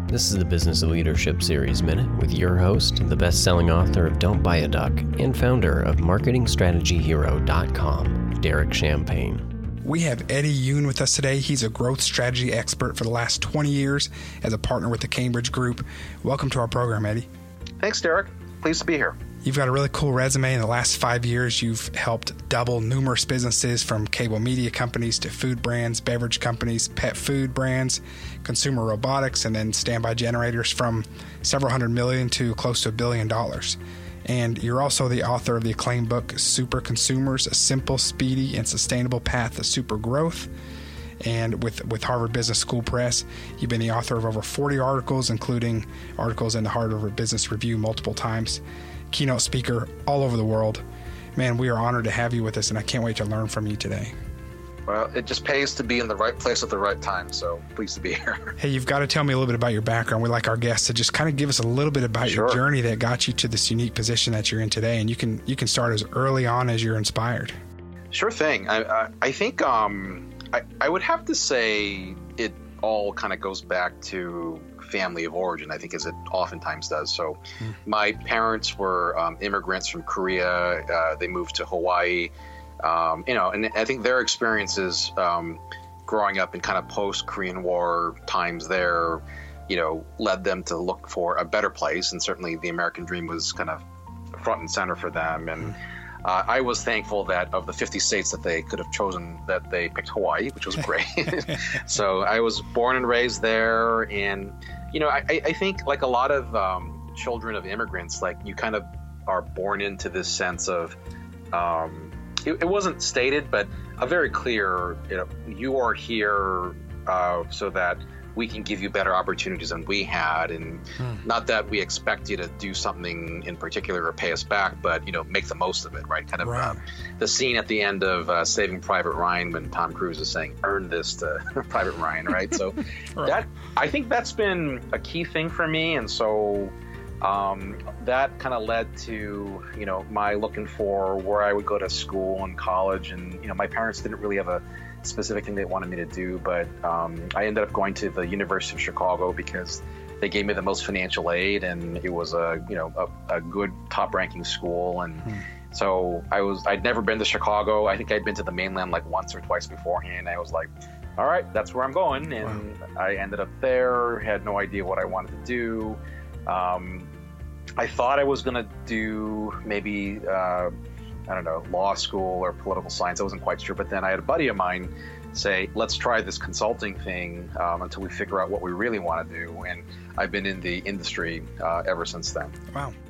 This is the Business of Leadership Series Minute with your host, the best-selling author of Don't Buy a Duck and founder of MarketingStrategyHero.com, Derek Champagne. We have Eddie Yoon with us today. He's a growth strategy expert for the last 20 years as a partner with the Cambridge Group. Welcome to our program, Eddie. Thanks, Derek. Pleased to be here. You've got a really cool resume. In the last 5 years, you've helped double numerous businesses from cable media companies to food brands, beverage companies, pet food brands, consumer robotics, and then standby generators from several hundred million to close to $1 billion. And you're also the author of the acclaimed book, Super Consumers, A Simple, Speedy, and Sustainable Path to Super Growth. And with Harvard Business School Press, you've been the author of over 40 articles, including articles in the Harvard Business Review multiple times, keynote speaker all over the world. Man, we are honored to have you with us, and I can't wait to learn from you today. Well, it just pays to be in the right place at the right time, so pleased to be here. Hey, you've got to tell me a little bit about your background. We like our guests to just kind of give us a little bit about your journey that got you to this unique position that you're in today, and you can start as early on as you're inspired. Sure thing. I think I would have to say it all kind of goes back to family of origin, I think, as it oftentimes does. So my parents were immigrants from Korea. They moved to Hawaii, and I think their experiences growing up in kind of post-Korean War times there, led them to look for a better place. And certainly the American dream was kind of front and center for them. And I was thankful that of the 50 states that they could have chosen, that they picked Hawaii, which was great. So I was born and raised there. And, I think like a lot of children of immigrants, like you kind of are born into this sense of, it wasn't stated, but a very clear, you are here so that we can give you better opportunities than we had. And not that we expect you to do something in particular or pay us back, but, make the most of it, right? Kind of the scene at the end of Saving Private Ryan when Tom Cruise is saying, earn this to Private Ryan, right? So I think that's been a key thing for me. And so that kind of led to, my looking for where I would go to school and college. And, my parents didn't really have a specific thing they wanted me to do, but I ended up going to the University of Chicago because they gave me the most financial aid, and it was a good top-ranking school. And so I'd never been to Chicago. I think I'd been to the mainland like once or twice beforehand. I was like, all right, that's where I'm going. And I ended up there, had no idea what I wanted to do. I thought I was going to do maybe law school or political science. I wasn't quite sure. But then I had a buddy of mine say, let's try this consulting thing until we figure out what we really want to do. And I've been in the industry ever since then. Wow.